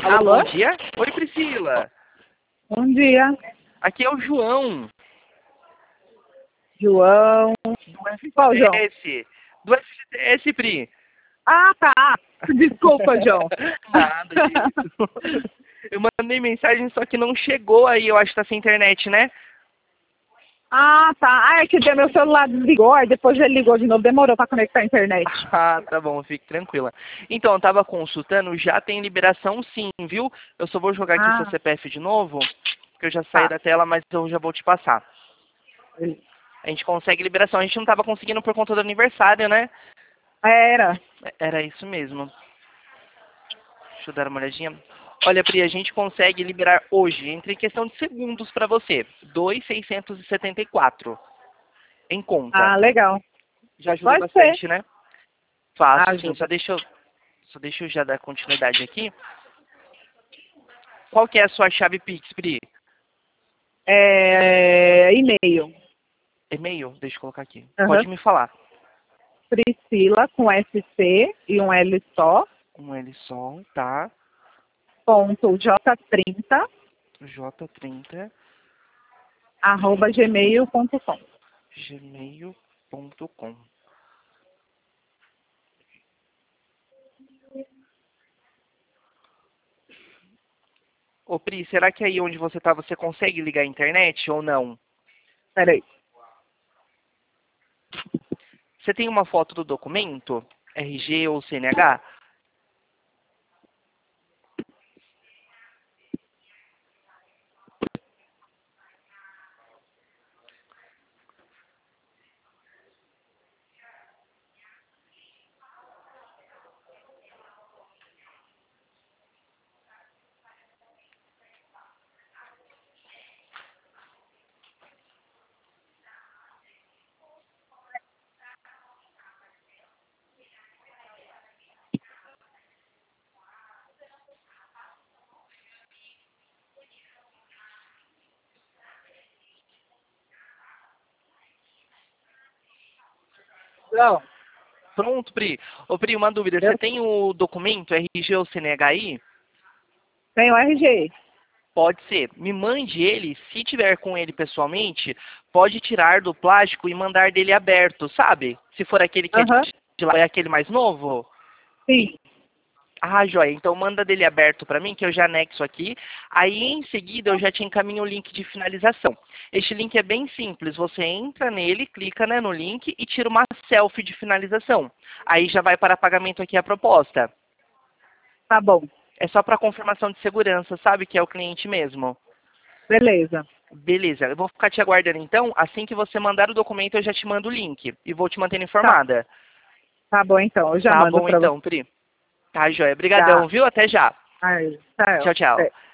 Alô, Alô? bom dia. Oi, Priscila. Bom dia, Aqui é o João, João. do Qual, João? FGTS. Do FGTS, Pri. Ah, tá. Desculpa, João. Nada disso. Eu mandei mensagem, só que não chegou aí. Eu acho que tá sem internet, né? Ah, tá. Ah, é que meu celular desligou, aí depois ele ligou de novo, demorou pra conectar a internet. Ah, tá bom, fique tranquila. Então, eu tava consultando, já tem liberação sim, viu? Eu só vou jogar aqui seu Ah, CPF de novo, porque eu já saí tá. da tela, mas eu já vou te passar. A gente consegue liberação. A gente não tava conseguindo por conta do aniversário, né? Era. Era isso mesmo. Deixa eu dar uma olhadinha. Olha, Pri, a gente consegue liberar hoje, entre questão de segundos para você, 2.674 em conta. Ah, legal. Já ajuda Pode ser. bastante, né? Fácil, sim. Ajuda. Só deixa eu já dar continuidade aqui. Qual que é a sua chave Pix, Pri? E-mail. E-mail? Deixa eu colocar aqui. Aham. Pode me falar. Priscila com SC e um L só, Um L só, tá? ponto J30, J30, @gmail.com. gmail.com. Ô, Pri, será que aí onde você tá, você consegue ligar a internet ou não? Peraí. Você tem uma foto do documento? RG ou CNH? João, Pronto, Pri. Ô, Pri, uma dúvida. Você eu tem o documento RG ou CNH aí? tenho RG. Pode ser. Me mande ele. Se tiver com ele pessoalmente, pode tirar do plástico e mandar dele aberto, sabe? Se for aquele que é Aham. de lá, é aquele mais novo. Sim. Ah, joia. Então manda dele aberto para mim, que eu já anexo aqui. Aí em seguida eu já te encaminho o link de finalização. Este link é bem simples. Você entra nele, clica, né, no link e tira uma selfie de finalização. Aí já vai para pagamento aqui a proposta. Tá bom. É só para confirmação de segurança, sabe? Que é o cliente mesmo. Beleza. Beleza. Eu vou ficar te aguardando então. Assim que você mandar o documento, eu já te mando o link. E vou te mantendo Tá. informada. Tá bom, então. Eu já Tá mando bom pra você. então, Pri. Tá, joia. Obrigadão, Já. viu? Até já. Aí, tchau. Tchau, tchau. Até.